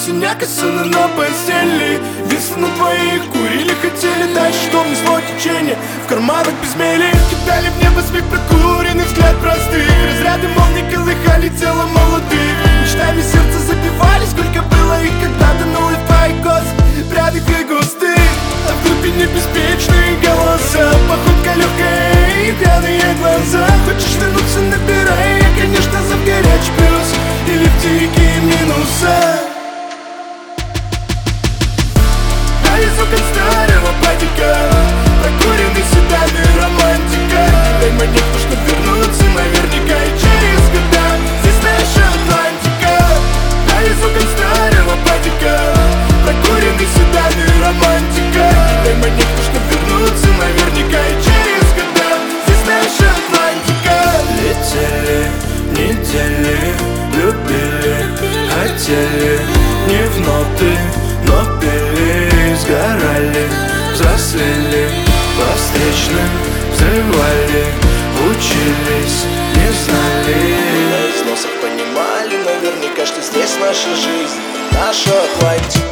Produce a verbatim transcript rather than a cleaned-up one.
синяк и сына на постели. Висы на двоих курили, хотели дальше, что несло течение. В карманах безмелия кидали в небо свой прокуренный взгляд простых. Разряды молний колыхали тело молодых. Мечтами сердце забивали, сколько было их когда-то. Но и твои косы, пряды и густы, а в глубине беспечные голоса. Походка легкая и пьяные глаза. Хочешь вернуться, набирай, я, конечно, за горячий плюс или в дикие минуса. А из окон старого падика прокуренный седальный романтика. Дай монетку, чтоб вернуться наверняка и через года. Здесь наша Атлантика. А из окон старого падика прокуренный седальный романтика. Дай монетку, чтоб вернуться наверняка и через года. Здесь наша Атлантика. Летели недели, любили, хотели не в ноты, но пили, сгорали, взрослели, по встречным взрывали, учились, не знали. На износах понимали наверняка, что здесь наша жизнь, наша Атлантика.